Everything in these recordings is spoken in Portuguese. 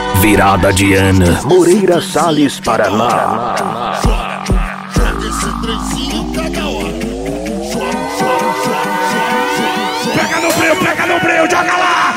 Virada de ano, Moreira Salles, Paraná. Pega no breu, joga lá!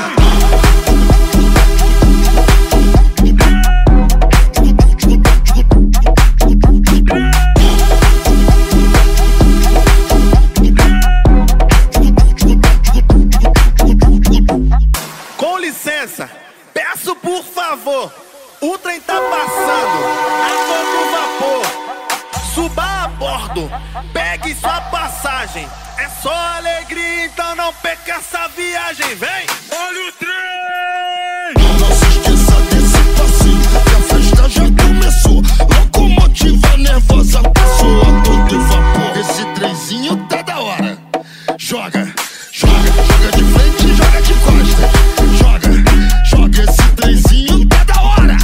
Com licença, peço por favor, o trem tá passando a todo vapor. Suba a bordo, pegue sua passagem. É só alegria, então não perca essa viagem. Vem! Olha o trem! Não se esqueça desse passinho, que a festa já começou. Locomotiva nervosa passou a todo vapor. Esse trenzinho tá da hora. Joga de frente, joga de costas. Joga esse trenzinho tá da hora.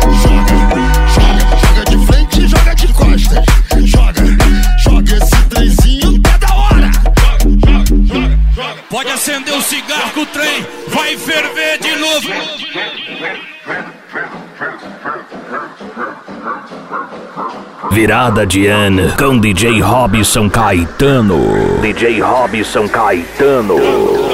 Joga de frente, joga de costas. Joga esse trenzinho tá da hora. Pode acender o cigarro que o trem vai ferver de novo. Virada de ano com DJ Robson Caetano. DJ Robson Caetano.